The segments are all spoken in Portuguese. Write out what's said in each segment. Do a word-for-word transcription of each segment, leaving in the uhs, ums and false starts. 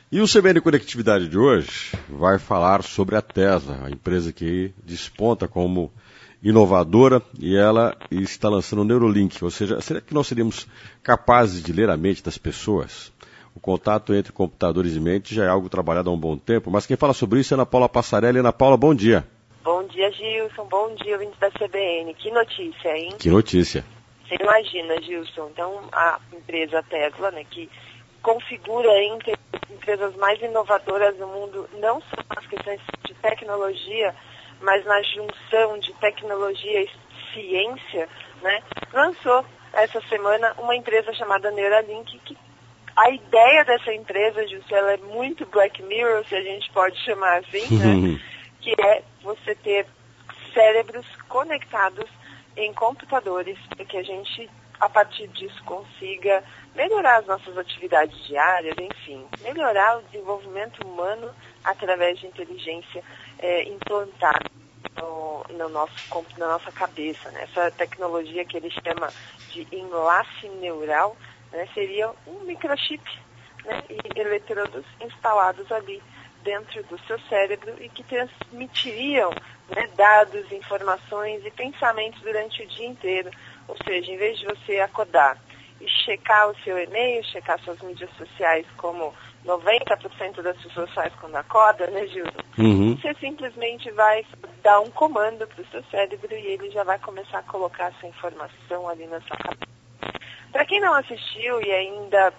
E o C B N Conectividade de hoje vai falar sobre a Tesla, a empresa que desponta como inovadora e ela está lançando o Neuralink, ou seja, será que nós seríamos capazes de ler a mente das pessoas? O contato entre computadores e mente já é algo trabalhado há um bom tempo, mas quem fala sobre isso é a Ana Paula Passarelli. Ana Paula, bom dia. Bom dia, Gilson. Bom dia, ouvintes da C B N. Que notícia, hein? Que notícia. Você imagina, Gilson, então a empresa Tesla, né, que configura entre as empresas mais inovadoras do mundo, não só nas questões de tecnologia, mas na junção de tecnologia e ciência, né, lançou essa semana uma empresa chamada Neuralink, que a ideia dessa empresa, Gilson, ela é muito Black Mirror, se a gente pode chamar assim, né, que é você ter cérebros conectados em computadores, para que a gente, a partir disso, consiga melhorar as nossas atividades diárias, enfim, melhorar o desenvolvimento humano através de inteligência é, implantada no, no nosso, na nossa cabeça, né? Essa tecnologia que ele chama de enlace neural, né, seria um microchip, né, e eletrodos instalados ali dentro do seu cérebro e que transmitiriam, né, dados, informações e pensamentos durante o dia inteiro. Ou seja, em vez de você acordar e checar o seu e-mail, checar suas mídias sociais, como noventa por cento das pessoas faz quando acorda, né, Gilson? Uhum. Você simplesmente vai dar um comando para o seu cérebro e ele já vai começar a colocar essa informação ali na sua cabeça. Para quem não assistiu e ainda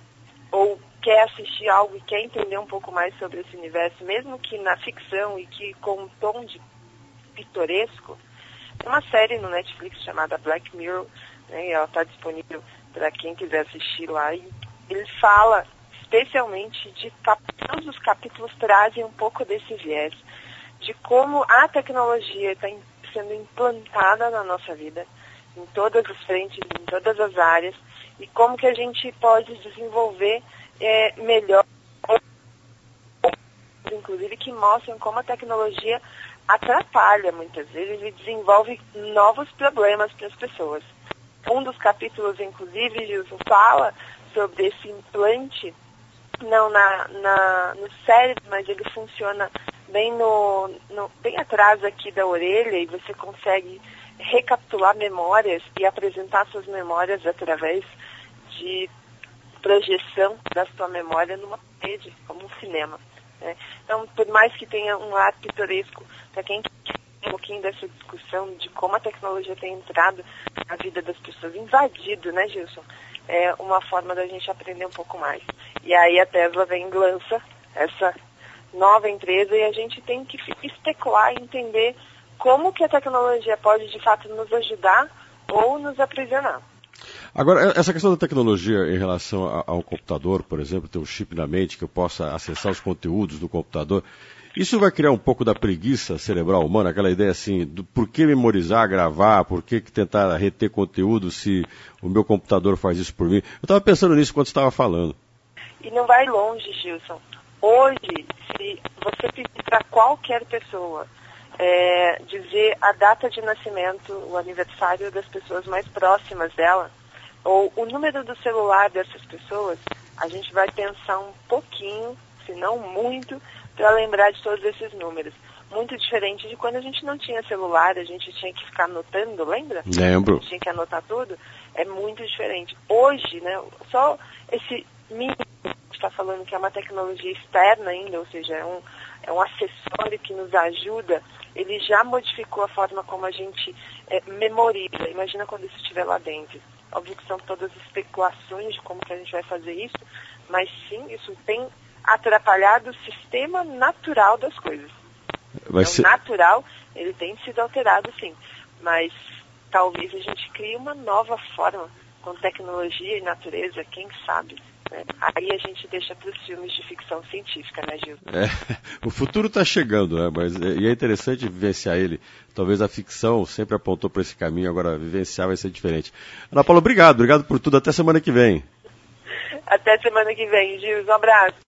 ou quer assistir algo e quer entender um pouco mais sobre esse universo, mesmo que na ficção e que com um tom de pitoresco, tem uma série no Netflix chamada Black Mirror, né, e ela está disponível para quem quiser assistir lá, e ele fala especialmente de todos os capítulos trazem um pouco desse viés, de como a tecnologia está sendo implantada na nossa vida, em todas as frentes, em todas as áreas, e como que a gente pode desenvolver é, melhor, inclusive que mostram como a tecnologia atrapalha muitas vezes e desenvolve novos problemas para as pessoas. Um dos capítulos, inclusive, Gilson, fala sobre esse implante, não na, na, no cérebro, mas ele funciona bem, no, no, bem atrás aqui da orelha e você consegue recapitular memórias e apresentar suas memórias através de projeção da sua memória numa rede, como um cinema. Né? Então, por mais que tenha um ar pitoresco, para quem quer um pouquinho dessa discussão de como a tecnologia tem entrado na vida das pessoas, invadido, né, Gilson? É uma forma da gente aprender um pouco mais. E aí a Tesla vem e lança essa nova empresa e a gente tem que especular e entender como que a tecnologia pode, de fato, nos ajudar ou nos aprisionar. Agora, essa questão da tecnologia em relação a, a um computador, por exemplo, ter um chip na mente que eu possa acessar os conteúdos do computador, isso vai criar um pouco da preguiça cerebral humana, aquela ideia assim, do por que memorizar, gravar, por que tentar reter conteúdo se o meu computador faz isso por mim? Eu estava pensando nisso quando você estava falando. E não vai longe, Gilson. Hoje, se você pedir para qualquer pessoa é, dizer a data de nascimento, o aniversário das pessoas mais próximas dela, ou o número do celular dessas pessoas, a gente vai pensar um pouquinho, se não muito, para lembrar de todos esses números. Muito diferente de quando a gente não tinha celular, a gente tinha que ficar anotando, lembra? Lembro. A gente tinha que anotar tudo. É muito diferente. Hoje, né, só esse mínimo que a gente está falando que é uma tecnologia externa ainda, ou seja, é um, é um acessório que nos ajuda, ele já modificou a forma como a gente é, memoriza. Imagina quando isso estiver lá dentro. Óbvio que são todas especulações de como que a gente vai fazer isso, mas sim, isso tem atrapalhado o sistema natural das coisas. Vai então, ser... natural, ele tem sido alterado, sim, mas talvez a gente crie uma nova forma com tecnologia e natureza, quem sabe. Né? Aí a gente deixa para os filmes de ficção científica, né, Gil? É, o futuro está chegando, né? Mas é, e é interessante vivenciar ele. Talvez a ficção sempre apontou para esse caminho, agora vivenciar vai ser diferente. Ana Paula, obrigado, obrigado por tudo. Até semana que vem. Até semana que vem, Gil. Um abraço.